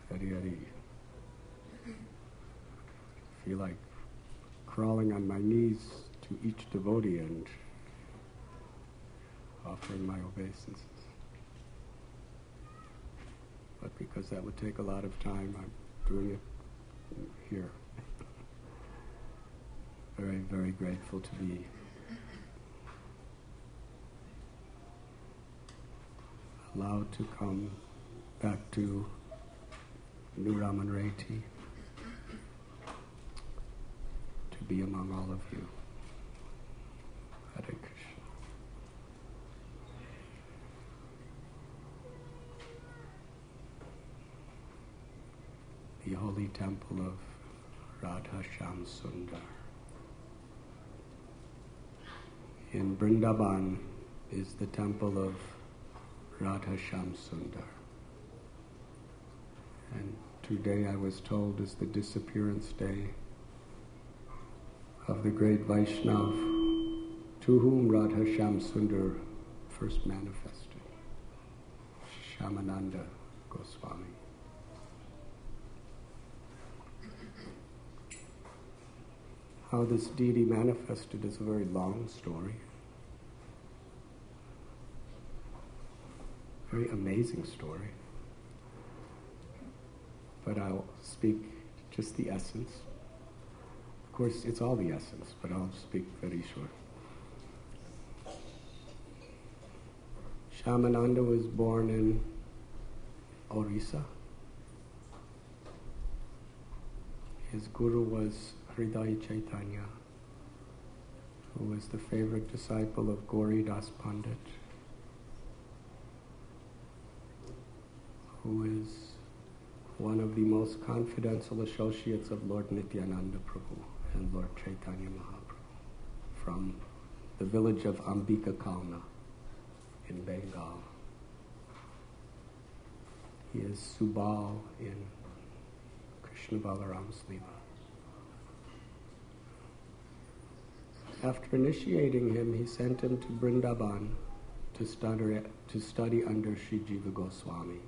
Hari Hari. Feel like crawling on my knees to each devotee and offering my obeisances. But because that would take a lot of time, I'm doing it here. Very, very grateful to be allowed to come back to New Ramanreti, to be among all of you. Hare Krishna. The holy temple of Radha Shyam Sundar. In Vrindavan is the temple of Radha Shyam Sundar. And today I was told is the disappearance day of the great Vaishnav to whom Radha Shyam Sundar first manifested, Shyamananda Goswami. How this deity manifested is a very long story. Very amazing story. But I'll speak just the essence. Of course, it's all the essence, but I'll speak very short. Shyamananda was born in Orissa. His guru was Hriday Chaitanya, who was the favorite disciple of Gauri Das Pandit, who is one of the most confidential associates of Lord Nityananda Prabhu and Lord Chaitanya Mahaprabhu from the village of Ambika Kalna in Bengal. He is Subal in Krishna Balaram's Leela. After initiating him, he sent him to Vrindavan to study under Sri Jiva Goswami.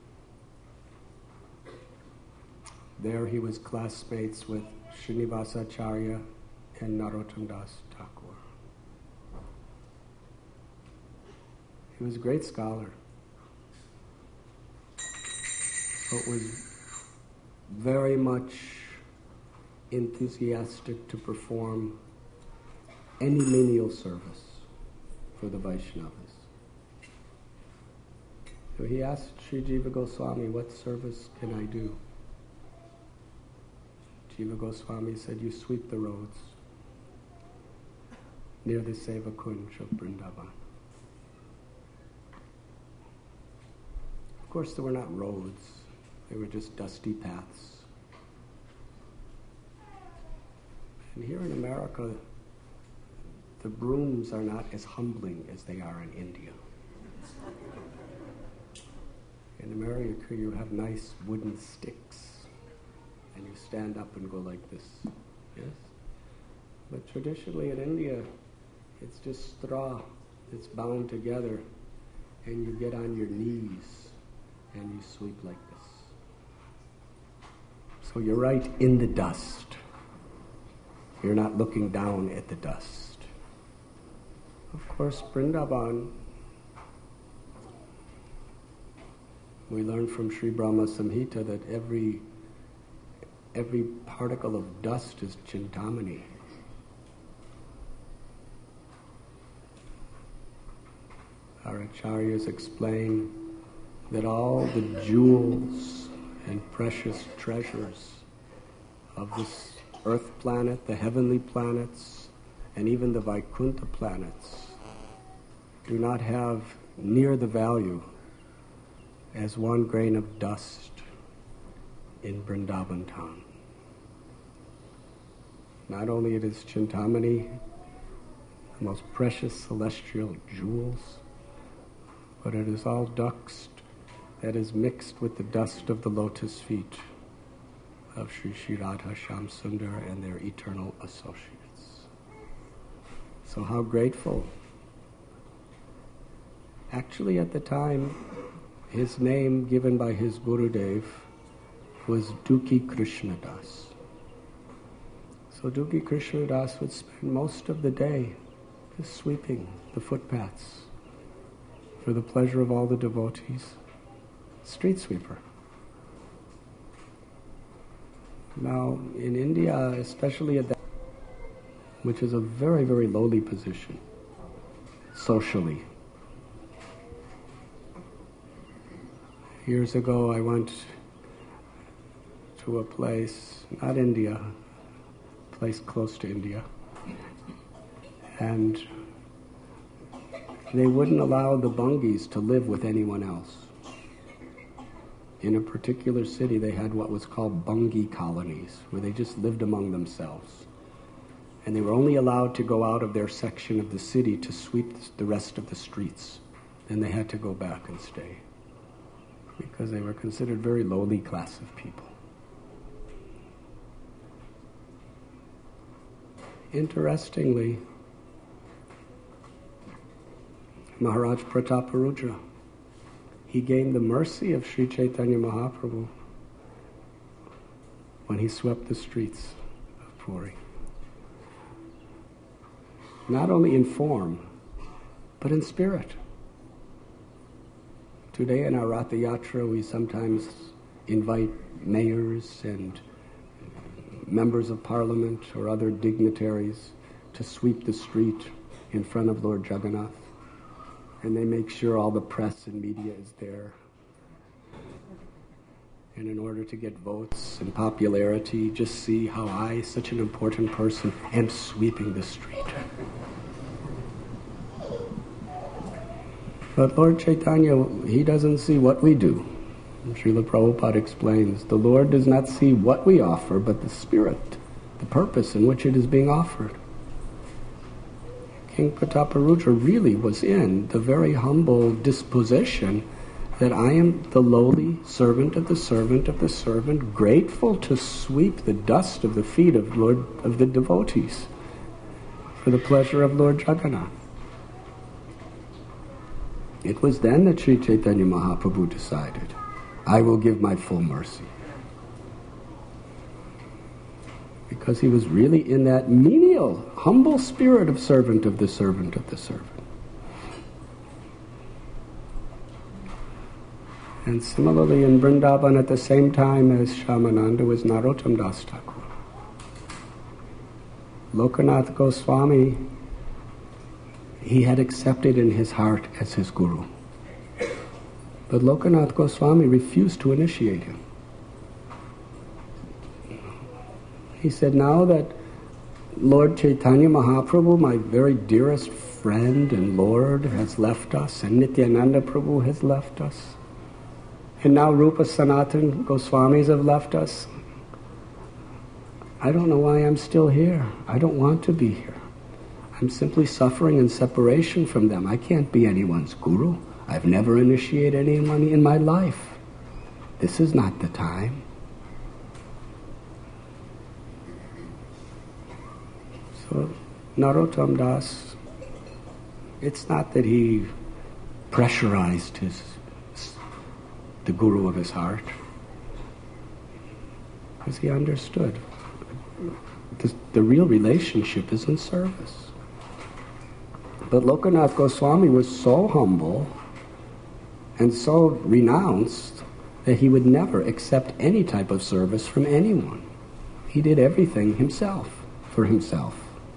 There he was classmates with Srinivasacharya and Narottam Das Thakur. He was a great scholar, but was very much enthusiastic to perform any menial service for the Vaishnavas. So he asked Sri Jiva Goswami, what service can I do? Jiva Goswami said, you sweep the roads near the Seva Kunj of Vrindavan. Of course, there were not roads. They were just dusty paths. And here in America, the brooms are not as humbling as they are in India. In America, you have nice wooden sticks, and you stand up and go like this, yes? But traditionally in India, it's just straw that's bound together, and you get on your knees, and you sweep like this. So you're right in the dust. You're not looking down at the dust. Of course, Vrindavan, we learn from Sri Brahma Samhita that every particle of dust is Chintamani. Our acharyas explain that all the jewels and precious treasures of this earth planet, the heavenly planets, and even the Vaikuntha planets do not have near the value as one grain of dust in Vrindavan town. Not only it is Chintamani, the most precious celestial jewels, but it is all dust that is mixed with the dust of the lotus feet of Sri Sri Radha Shyam Sundar and their eternal associates. So how grateful. Actually, at the time, his name given by his Gurudev was Dukhi Krishnadas. So Dukhi Krishnadas would spend most of the day just sweeping the footpaths for the pleasure of all the devotees. Street sweeper. Now, in India, especially at that, which is a very, very lowly position, socially. Years ago, I went to a place, not India, a place close to India, and they wouldn't allow the Bungis to live with anyone else. In a particular city, they had what was called Bungi colonies, where they just lived among themselves. And they were only allowed to go out of their section of the city to sweep the rest of the streets. Then they had to go back and stay, because they were considered a very lowly class of people. Interestingly, Maharaj Prataparudra, he gained the mercy of Sri Chaitanya Mahaprabhu when he swept the streets of Puri. Not only in form, but in spirit. Today in our Ratha Yatra, we sometimes invite mayors and members of parliament or other dignitaries to sweep the street in front of Lord Jagannath. And they make sure all the press and media is there. And in order to get votes and popularity, just see how I, such an important person, am sweeping the street. But Lord Chaitanya, he doesn't see what we do. Srila Prabhupada explains, the Lord does not see what we offer, but the spirit, the purpose in which it is being offered. King Prataparudra really was in the very humble disposition that I am the lowly servant of the servant of the servant, grateful to sweep the dust of the feet of the devotees for the pleasure of Lord Jagannath. It was then that Sri Chaitanya Mahaprabhu decided, I will give my full mercy. Because he was really in that menial, humble spirit of servant of the servant of the servant. And similarly in Vrindavan, at the same time as Shyamananda, was Narottam Das Thakur. Lokanath Goswami, he had accepted in his heart as his guru. But Lokanath Goswami refused to initiate him. He said, now that Lord Chaitanya Mahaprabhu, my very dearest friend and Lord, has left us, and Nityananda Prabhu has left us, and now Rupa Sanatan Goswamis have left us, I don't know why I'm still here. I don't want to be here. I'm simply suffering in separation from them. I can't be anyone's guru. I've never initiated anyone in my life. This is not the time. So Narottam Das, it's not that he pressurized the guru of his heart, because he understood the real relationship is in service. But Lokanath Goswami was so humble and so renounced that he would never accept any type of service from anyone. He did everything himself, for himself.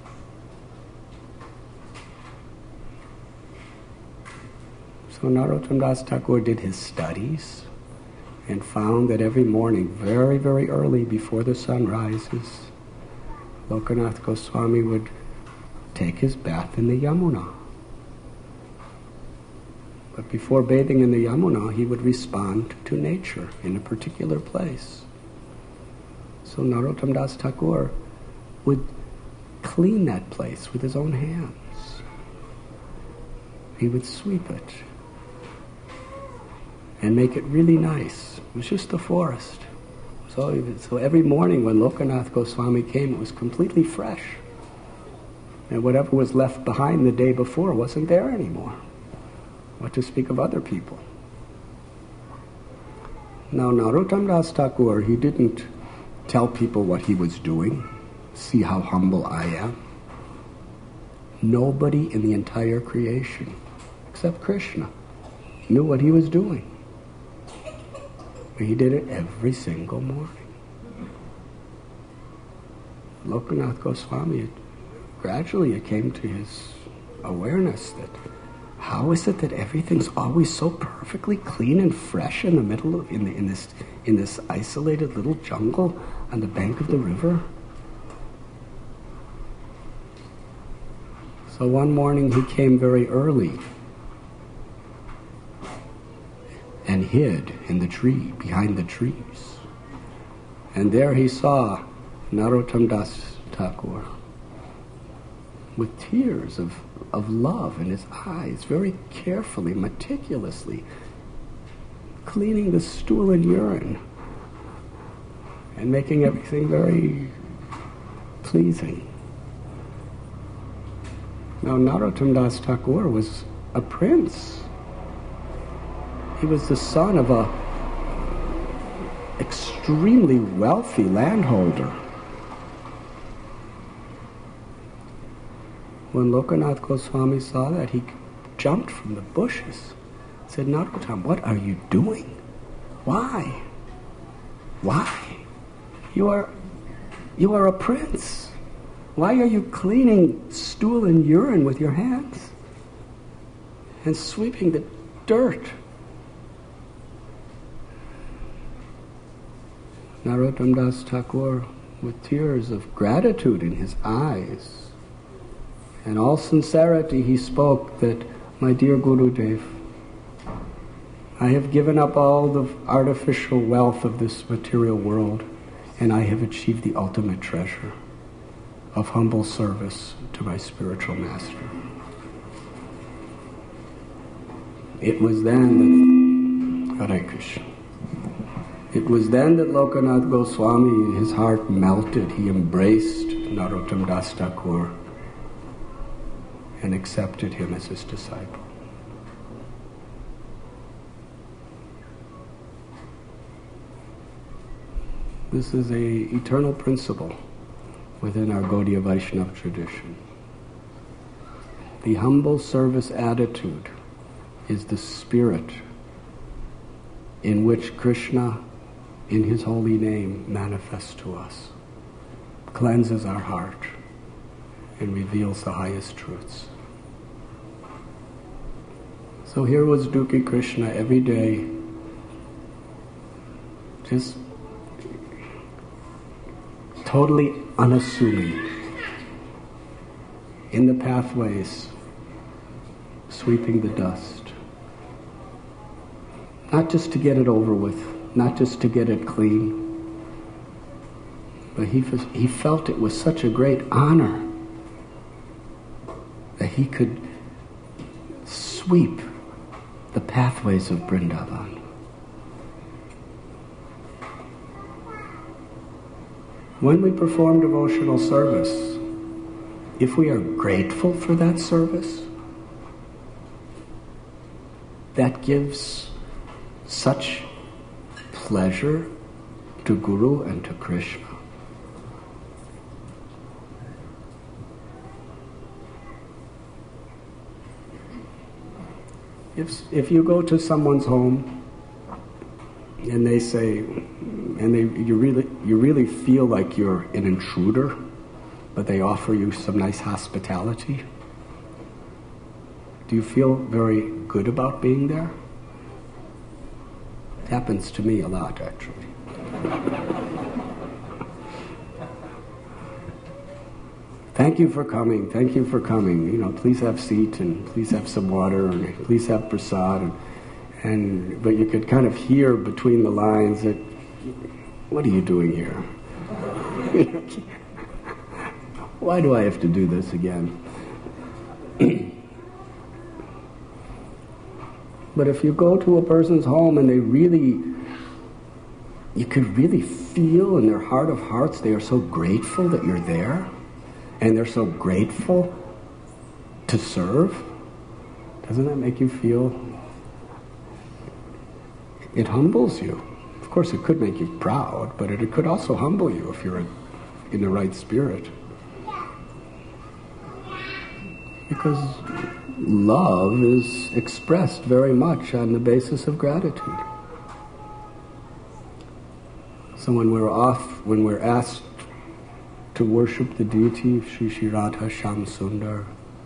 So Narottam Das Thakur did his studies and found that every morning, very, very early before the sun rises, Lokanath Goswami would take his bath in the Yamuna. But before bathing in the Yamuna, he would respond to nature in a particular place. So Narottam Das Thakur would clean that place with his own hands. He would sweep it and make it really nice. It was just a forest. So every morning when Lokanath Goswami came, it was completely fresh. And whatever was left behind the day before wasn't there anymore. What to speak of other people. Now, Narottam Das Thakur, he didn't tell people what he was doing. See how humble I am. Nobody in the entire creation, except Krishna, knew what he was doing. But he did it every single morning. Lokanath Goswami, gradually it came to his awareness that how is it that everything's always so perfectly clean and fresh in the middle of in this isolated little jungle on the bank of the river? So one morning he came very early and hid in the tree, behind the trees. And there he saw Narottam Das Thakur with tears of love in his eyes, very carefully, meticulously cleaning the stool and urine and making everything very pleasing. Now, Narottam Das Thakur was a prince. He was the son of a extremely wealthy landholder. When Lokanath Goswami saw that, he jumped from the bushes, said, Narottam, what are you doing? Why? Why? You are a prince. Why are you cleaning stool and urine with your hands and sweeping the dirt? Narottam Das Thakur, with tears of gratitude in his eyes, in all sincerity, he spoke that, my dear Gurudev, I have given up all the artificial wealth of this material world, and I have achieved the ultimate treasure of humble service to my spiritual master. It was then that, Hare Krishna, it was then that Lokanath Goswami, his heart melted. He embraced Narottam Das Thakur and accepted him as his disciple. This is an eternal principle within our Gaudiya Vaishnava tradition. The humble service attitude is the spirit in which Krishna, in his holy name, manifests to us, cleanses our heart, and reveals the highest truths. So here was Dukhi Krishna every day, just totally unassuming, in the pathways, sweeping the dust. Not just to get it over with, not just to get it clean, but he felt it was such a great honor that he could sweep the pathways of Vrindavan. When we perform devotional service, if we are grateful for that service, that gives such pleasure to Guru and to Krishna. If you go to someone's home and they say, you really feel like you're an intruder, but they offer you some nice hospitality, do you feel very good about being there? It happens to me a lot, actually. Thank you for coming. Thank you for coming. Please have seat and please have some water and please have prasad. But you could kind of hear between the lines that, what are you doing here? Why do I have to do this again? But if you go to a person's home and you could really feel in their heart of hearts, they are so grateful that you're there. And they're so grateful to serve. Doesn't that make you feel? It humbles you. course, it could make you proud, but it could also humble you if you're in the right spirit. Because love is expressed very much on the basis of gratitude. So when we're asked to worship the deity of Sri Sri Radha Shyam Sundar,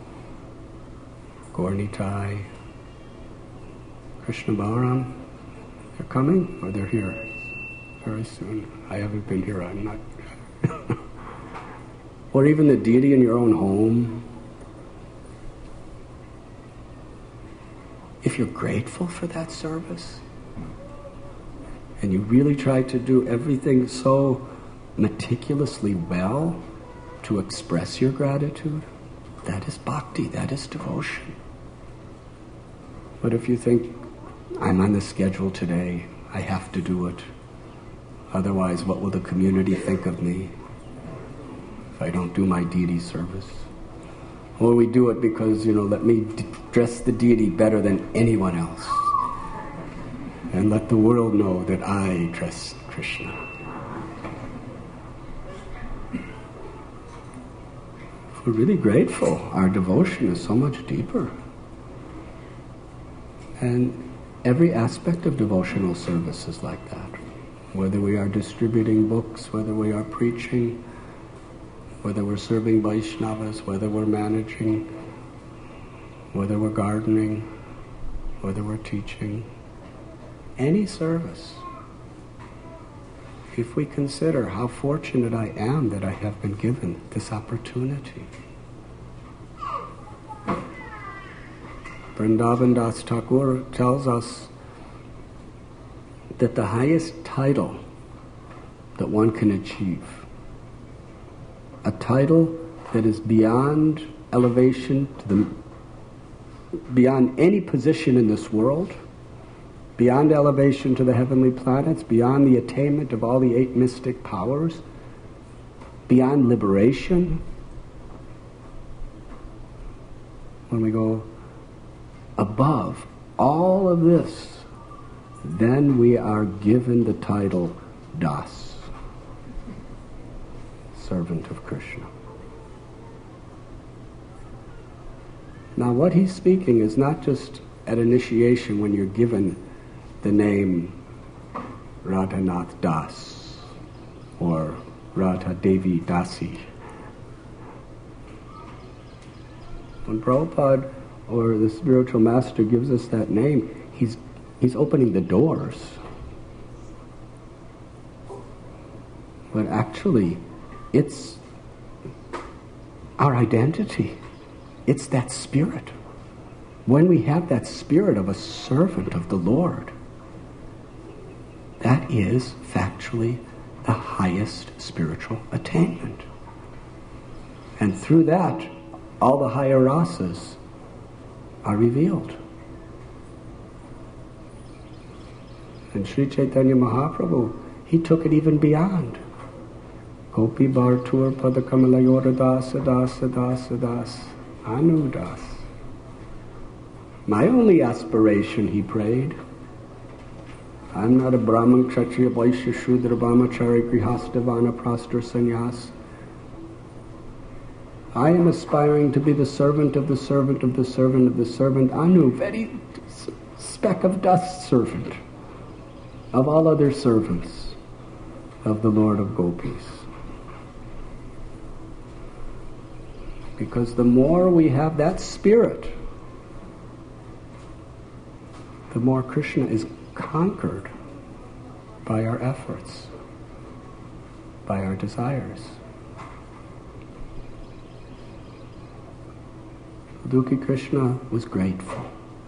Gaura-Nitai, Krishna Balaram, they're coming or they're here very soon. I haven't been here, I'm not. Or even the deity in your own home. If you're grateful for that service, and you really try to do everything so meticulously well to express your gratitude, that is bhakti, that is devotion. But if you think, I'm on the schedule today, I have to do it, otherwise what will the community think of me if I don't do my deity service? Or we do it because, let me dress the deity better than anyone else, and let the world know that I dress Krishna. If we're really grateful, our devotion is so much deeper. And every aspect of devotional service is like that. Whether we are distributing books, whether we are preaching, whether we're serving Vaishnavas, whether we're managing, whether we're gardening, whether we're teaching, any service. If we consider how fortunate I am that I have been given this opportunity. Vrindavan Das Thakur tells us that the highest title that one can achieve, a title that is beyond elevation beyond any position in this world, beyond elevation to the heavenly planets, beyond the attainment of all the 8 mystic powers, beyond liberation. When we go above all of this, then we are given the title Das, servant of Krishna. Now what he's speaking is not just at initiation when you're given the name Radhanath Das or Radha Devi Dasi. When Prabhupada or the spiritual master gives us that name, he's opening the doors. But actually, it's our identity. It's that spirit. When we have that spirit of a servant of the Lord, that is factually the highest spiritual attainment. And through that, all the higher rasas are revealed. And Sri Chaitanya Mahaprabhu, he took it even beyond. Gopi Bhartur Padakamalayora Dasa Dasa Dasa Das Anu Das. My only aspiration, he prayed, I'm not a Brahman, Kshatriya, Vaishya, Shudra, Brahmachari, Grihastha, Vanaprastha, Sannyas. I am aspiring to be the servant of the servant of the servant of the servant, Anu, very speck of dust servant of all other servants of the Lord of Gopis. Because the more we have that spirit, the more Krishna is conquered by our efforts, by our desires. Dukhi Krishna was grateful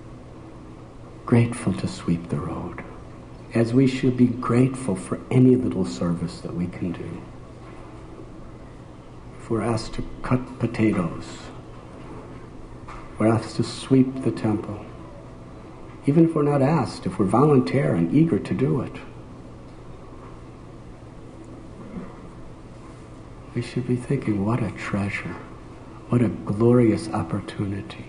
to sweep the road, as we should be grateful for any little service that we can do. If we're asked to cut potatoes, we're asked to sweep the temple. Even if we're not asked, if we're volunteer and eager to do it, we should be thinking, what a treasure, what a glorious opportunity.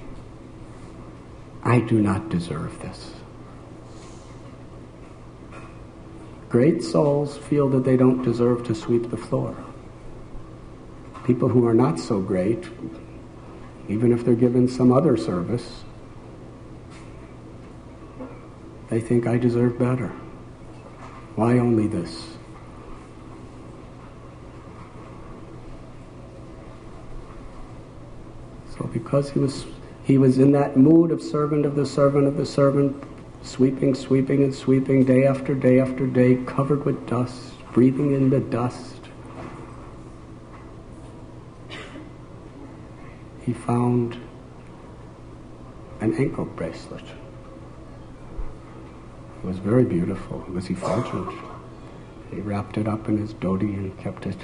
I do not deserve this. Great souls feel that they don't deserve to sweep the floor. People who are not so great, even if they're given some other service, they think, I deserve better. Why only this? So because he was in that mood of servant of the servant of the servant, sweeping, sweeping, and sweeping day after day after day, covered with dust, breathing in the dust, he found an ankle bracelet. It was very beautiful. It was effulgent. He wrapped it up in his dhoti and kept it.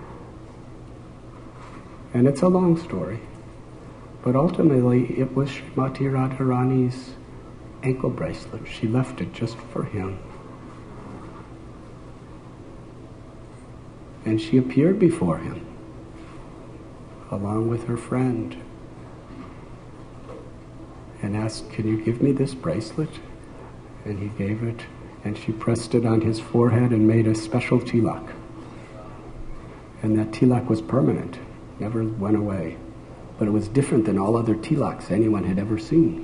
And it's a long story. But ultimately, it was Srimati Radharani's ankle bracelet. She left it just for him. And she appeared before him, along with her friend, and asked, can you give me this bracelet? And he gave it, and she pressed it on his forehead and made a special tilak. And that tilak was permanent, never went away. But it was different than all other tilaks anyone had ever seen.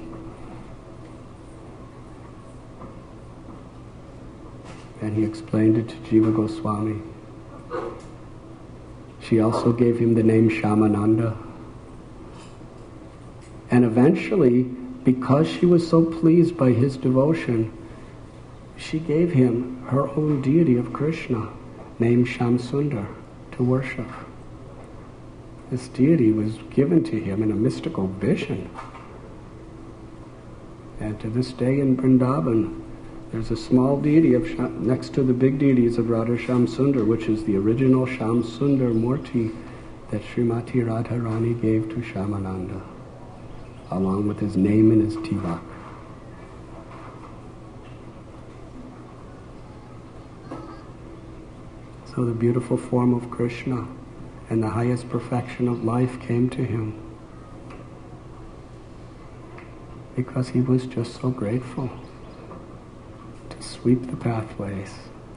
And he explained it to Jiva Goswami. She also gave him the name Shyamananda. And eventually, because she was so pleased by his devotion, she gave him her own deity of Krishna, named Shamsundar, to worship. This deity was given to him in a mystical vision. And to this day in Vrindavan, there's a small deity next to the big deities of Radha Shamsundar, which is the original Shamsundar Murti that Srimati Radharani gave to Shyamananda, along with his name and his tilak. So the beautiful form of Krishna and the highest perfection of life came to him because he was just so grateful to sweep the pathways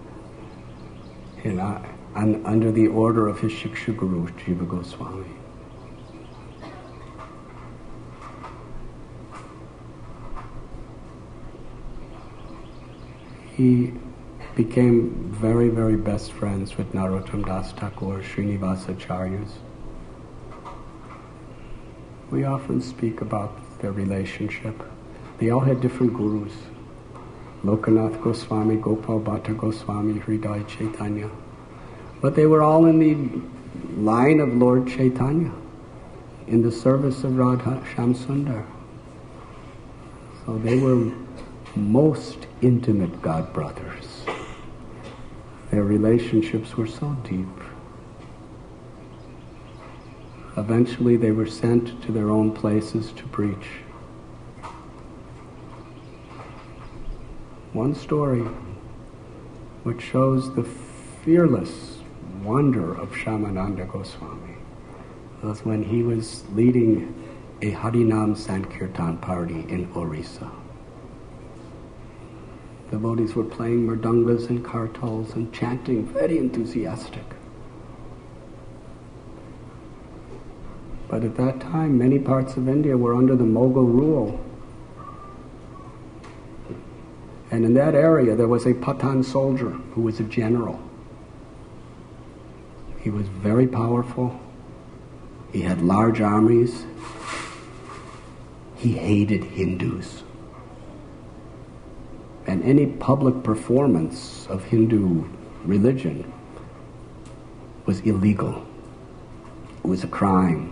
under the order of his Shiksha Guru, Jiva Goswami. He became very, very best friends with Narottam Das Thakur, Srinivasa Acharyas. We often speak about their relationship. They all had different gurus. Lokanath Goswami, Gopal Bhatta Goswami, Hridaya Chaitanya. But they were all in the line of Lord Chaitanya, in the service of Radha Shamsundar. So they were most intimate god brothers. Their relationships were so deep. Eventually they were sent to their own places to preach. One story which shows the fearless wonder of Shyamananda Goswami was when he was leading a Harinam Sankirtan party in Orissa. Devotees were playing mridangas and kartals and chanting, very enthusiastic. But at that time, many parts of India were under the Mughal rule. And in that area, there was a Pathan soldier who was a general. He was very powerful. He had large armies. He hated Hindus. And any public performance of Hindu religion was illegal. It was a crime.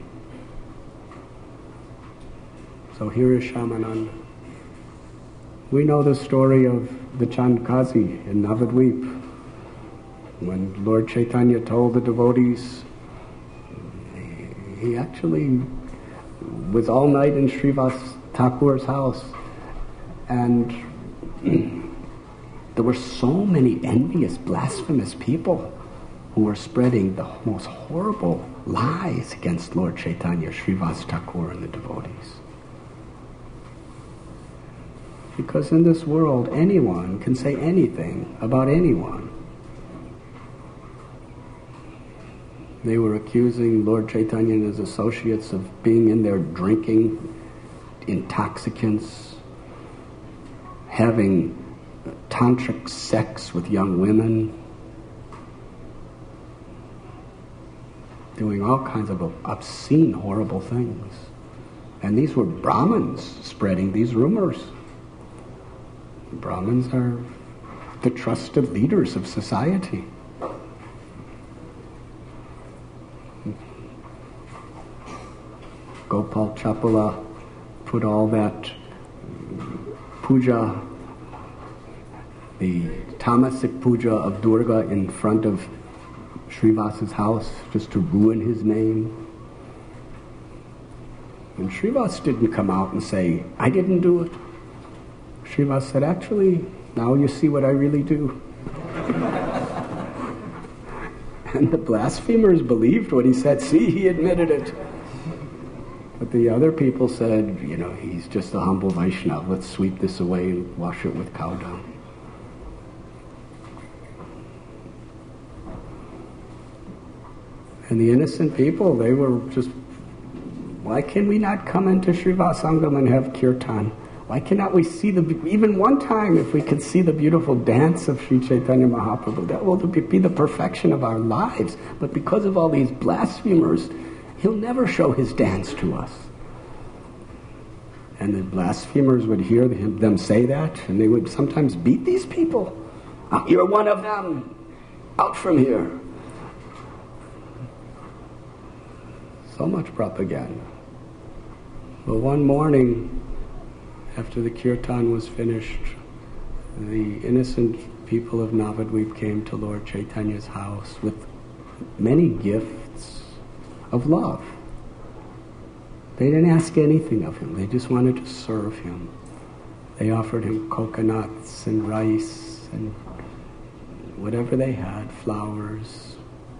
So here is Shyamananda. We know the story of the Chandkazi in Navadvip. When Lord Chaitanya told the devotees, he actually was all night in Srivas Thakur's house, and there were so many envious, blasphemous people who were spreading the most horrible lies against Lord Chaitanya, Srivas Thakur, and the devotees. Because in this world, anyone can say anything about anyone. They were accusing Lord Chaitanya and his associates of being in there drinking intoxicants, having tantric sex with young women, doing all kinds of obscene, horrible things. And these were Brahmins spreading these rumors. Brahmins are the trusted leaders of society. Gopal Chapala put all that puja, the tamasic puja of Durga, in front of Srivasa's house just to ruin his name. And Srivas didn't come out and say, I didn't do it. Srivas said, actually, now you see what I really do. And the blasphemers believed what he said. See, he admitted it. But the other people said, he's just a humble Vaishnava. Let's sweep this away and wash it with cow dung. And the innocent people, they were just, why can we not come into Srivasangam and have kirtan? Why cannot we see even one time, if we could see the beautiful dance of Sri Chaitanya Mahaprabhu, that will be the perfection of our lives. But because of all these blasphemers, he'll never show his dance to us. And the blasphemers would hear them say that, and they would sometimes beat these people. Oh, you're one of them. Out from here. So much propaganda. But one morning, after the kirtan was finished, the innocent people of Navadvip came to Lord Chaitanya's house with many gifts of love. They didn't ask anything of him. They just wanted to serve him. They offered him coconuts and rice and whatever they had, flowers,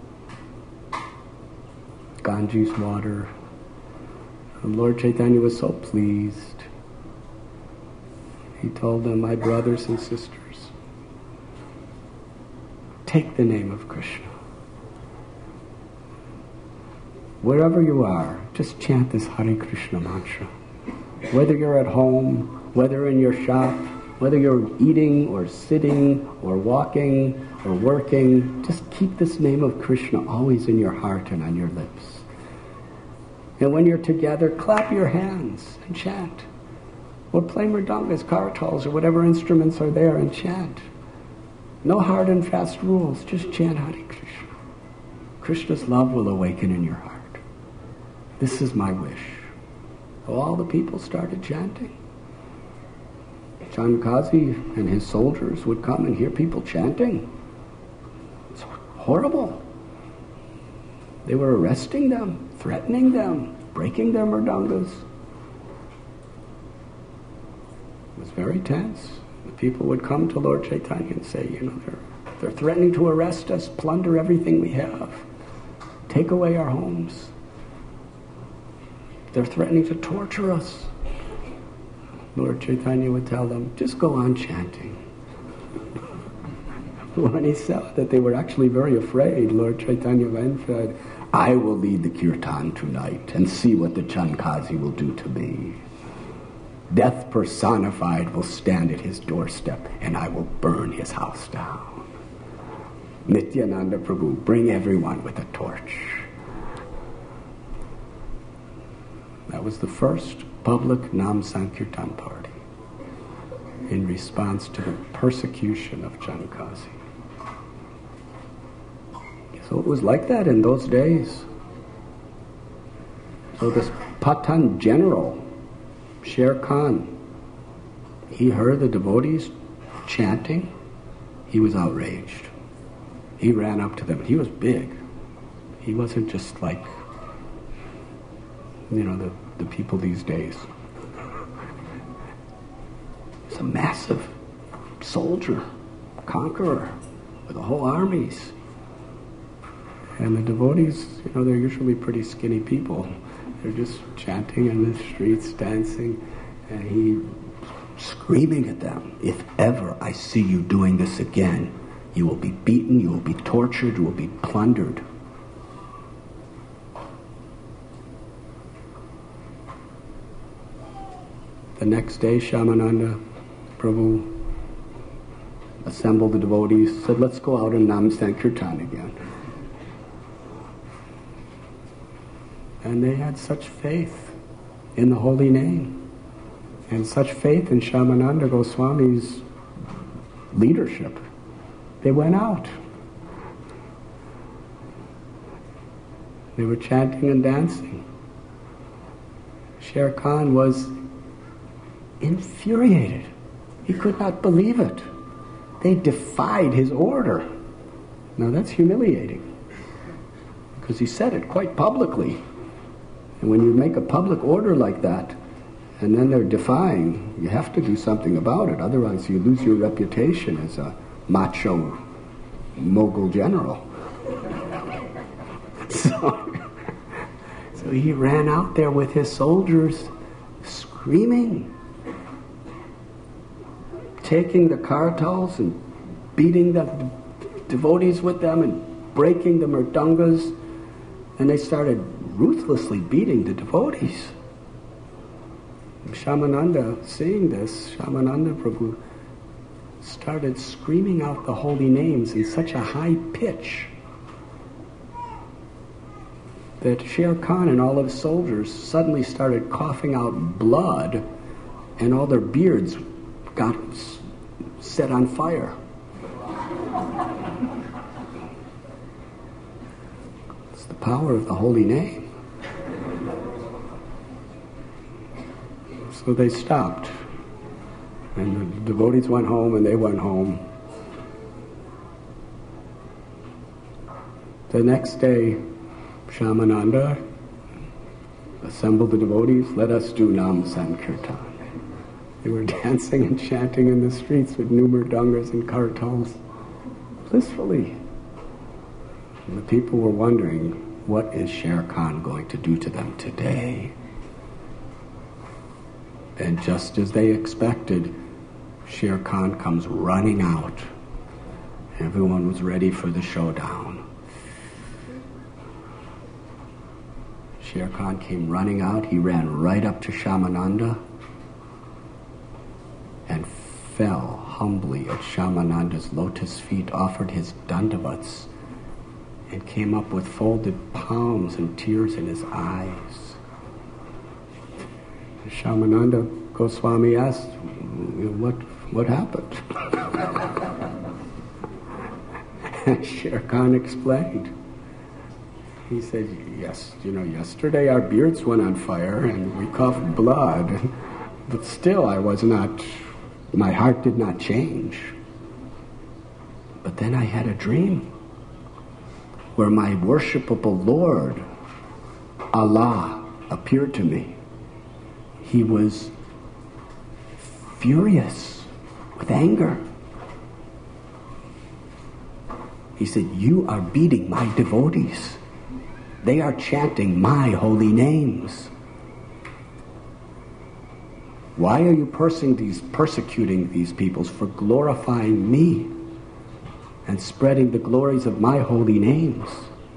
Ganges water. And Lord Chaitanya was so pleased. He told them, my brothers and sisters, take the name of Krishna. Wherever you are, just chant this Hare Krishna mantra. Whether you're at home, whether in your shop, whether you're eating or sitting or walking or working, just keep this name of Krishna always in your heart and on your lips. And when you're together, clap your hands and chant. Or play mridangas, kartals, or whatever instruments are there and chant. No hard and fast rules, just chant Hare Krishna. Krishna's love will awaken in your heart. This is my wish. So all the people started chanting. Chankazi and his soldiers would come and hear people chanting. It's horrible. They were arresting them, threatening them, breaking their mridangas. It was very tense. The people would come to Lord Chaitanya and say, they're threatening to arrest us, plunder everything we have, take away our homes. They're threatening to torture us. Lord Chaitanya would tell them, just go on chanting. When he saw that they were actually very afraid, Lord Chaitanya then said, I will lead the kirtan tonight and see what the Chankazi will do to me. Death personified will stand at his doorstep and I will burn his house down. Nityananda Prabhu, bring everyone with a torch. That was the first public Nam Sankirtan party in response to the persecution of Chankazi. So it was like that in those days. So this Pathan general, Sher Khan, he heard the devotees chanting. He was outraged. He ran up to them. He was big. He wasn't just like, the people these days. He's a massive soldier, conqueror, with whole armies. And the devotees, they're usually pretty skinny people. They're just chanting in the streets, dancing, and he screaming at them, if ever I see you doing this again, you will be beaten, you will be tortured, you will be plundered. The next day, Shyamananda Prabhu assembled the devotees, said, let's go out and Nam Sankirtan again. And they had such faith in the holy name, and such faith in Shyamananda Goswami's leadership. They went out. They were chanting and dancing. Shere Khan was infuriated. He could not believe it. They defied his order. Now that's humiliating, because he said it quite publicly. And when you make a public order like that, and then they're defying, you have to do something about it. Otherwise you lose your reputation as a macho Mughal general. So he ran out there with his soldiers, screaming, taking the kartals and beating the devotees with them and breaking the mridangas, and they started ruthlessly beating the devotees. Shyamananda, seeing this, Shyamananda Prabhu started screaming out the holy names in such a high pitch that Shere Khan and all of his soldiers suddenly started coughing out blood, and all their beards got set on fire. It's the power of the holy name. So they stopped, and the devotees went home, and they went home. The next day, Shyamananda assembled the devotees, let us do Nam Sankirtan. They were dancing and chanting in the streets with new mridangas and kartals, blissfully. And the people were wondering, what is Shere Khan going to do to them today? And just as they expected, Shere Khan comes running out. Everyone was ready for the showdown. Shere Khan came running out. He ran right up to Shyamananda and fell humbly at Shyamananda's lotus feet, offered his dandavats, and came up with folded palms and tears in his eyes. Shyamananda Goswami asked, what happened? And Shere Khan explained. He said, yes, yesterday our beards went on fire and we coughed blood, but still my heart did not change. But then I had a dream where my worshipable Lord, Allah, appeared to me. He was furious with anger. He said, you are beating my devotees. They are chanting my holy names. Why are you persecuting these peoples for glorifying me and spreading the glories of my holy names?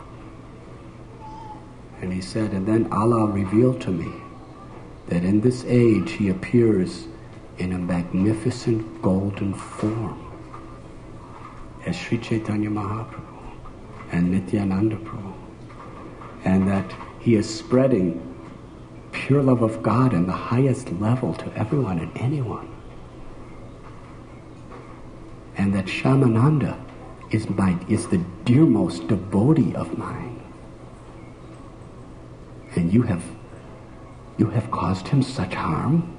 And he said, and then Allah revealed to me that in this age he appears in a magnificent golden form as Sri Chaitanya Mahaprabhu and Nityananda Prabhu, and that he is spreading pure love of God in the highest level to everyone and anyone, and that Shyamananda is the dearmost devotee of mine, and you have caused him such harm.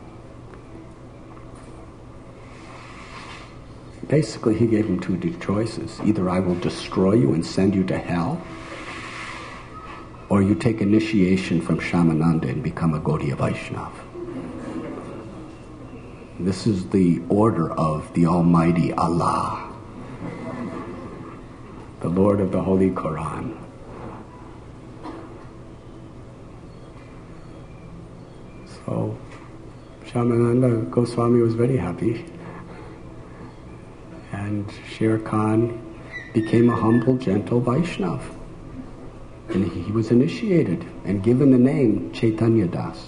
Basically, he gave him two choices. Either I will destroy you and send you to hell, or you take initiation from Shyamananda and become a Gaudiya Vaishnava. This is the order of the Almighty Allah, the Lord of the Holy Quran. So Shyamananda Goswami was very happy. And Sher Khan became a humble, gentle Vaishnav. And he was initiated and given the name Chaitanya Das.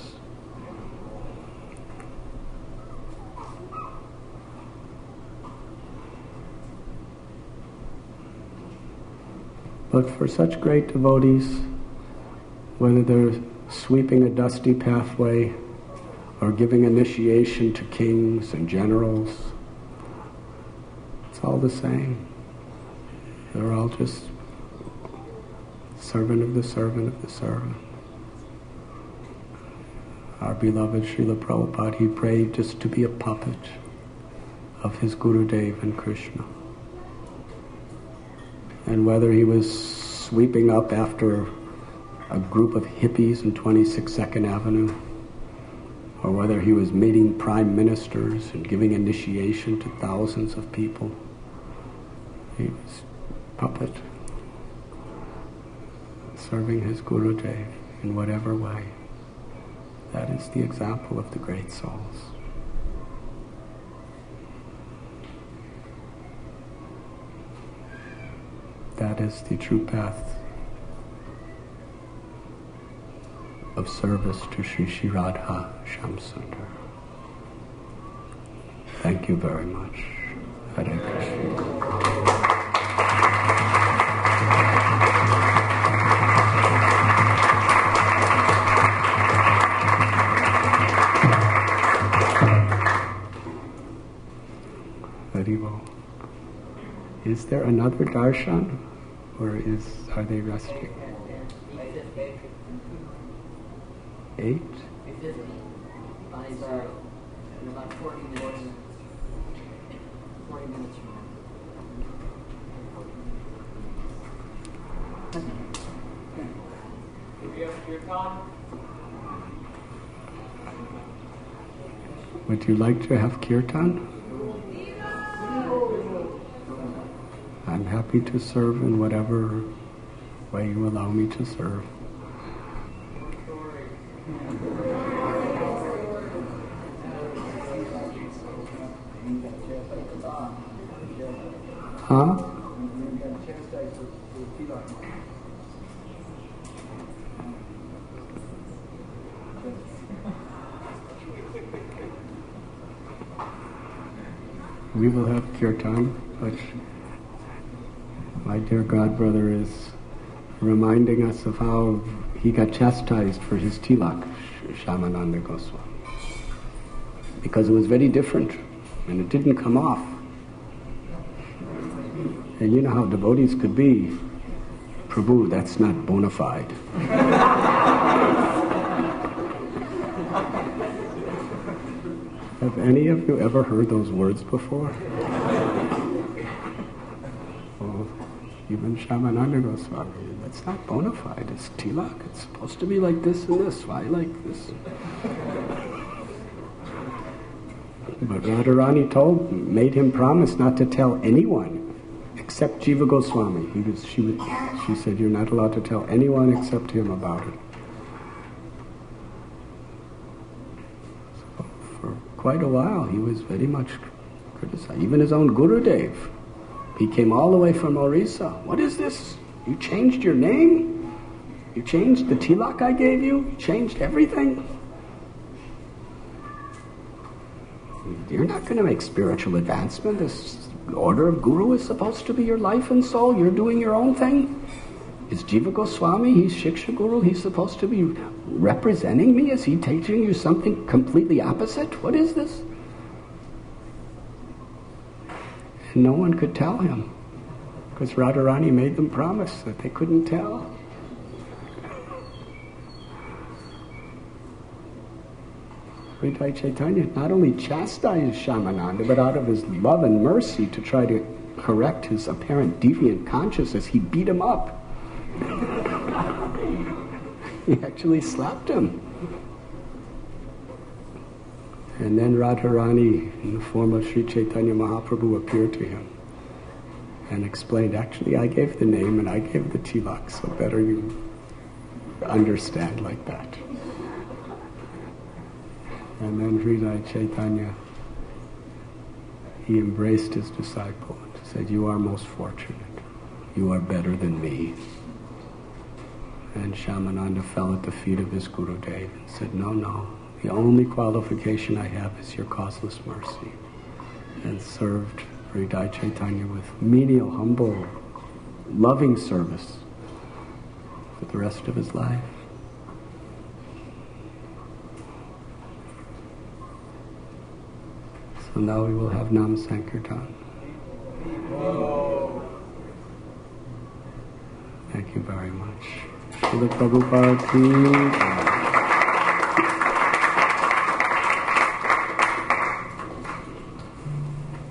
But for such great devotees, whether they're sweeping a dusty pathway or giving initiation to kings and generals, it's all the same. They're all just servant of the servant of the servant. Our beloved Srila Prabhupada, he prayed just to be a puppet of his Gurudev and Krishna. And whether he was sweeping up after a group of hippies in 26nd Avenue, or whether he was meeting prime ministers and giving initiation to thousands of people, he was a puppet, serving his Gurudev in whatever way. That is the example of the great souls. That is the true path of service to Sri Sri Radha Shyamsundar. Thank you very much. Hare Krishna. Is there another darshan, or are they resting? 8? 50. In about 40 minutes. 40 minutes from now. Do we have kirtan? Would you like to have kirtan? I'm happy to serve in whatever way you allow me to serve. Huh? We will have kirtan, but my dear godbrother is reminding us of how he got chastised for his tilak, Shyamananda Goswami. Because it was very different, and it didn't come off. And you know how devotees could be. Prabhu, that's not bona fide. Have any of you ever heard those words before? Even Shyamananda Goswami, that's not bona fide, it's tilak, it's supposed to be like this and this, why like this? But Radharani made him promise not to tell anyone except Jiva Goswami. She said, you're not allowed to tell anyone except him about it. So for quite a while he was very much criticized, even his own Gurudev. He came all the way from Orissa. What is this? You changed your name? You changed the tilak I gave you? You changed everything? You're not going to make spiritual advancement. This order of Guru is supposed to be your life and soul. You're doing your own thing. Is Jiva Goswami, he's Shiksha Guru, he's supposed to be representing me? Is he teaching you something completely opposite? What is this? And no one could tell him, because Radharani made them promise that they couldn't tell. Hridaya Chaitanya not only chastised Shyamananda, but out of his love and mercy to try to correct his apparent deviant consciousness, he beat him up. He actually slapped him. And then Radharani, in the form of Sri Chaitanya Mahaprabhu, appeared to him and explained, actually, I gave the name and I gave the tilak, so better you understand like that. And then Hridaya Chaitanya, he embraced his disciple and said, "You are most fortunate. You are better than me." And Shyamananda fell at the feet of his Gurudev and said, "No, the only qualification I have is your causeless mercy." And served Hridaya Chaitanya with menial, humble, loving service for the rest of his life. So now we will have Nam Sankirtan. Thank you very much. Srila Prabhupada ki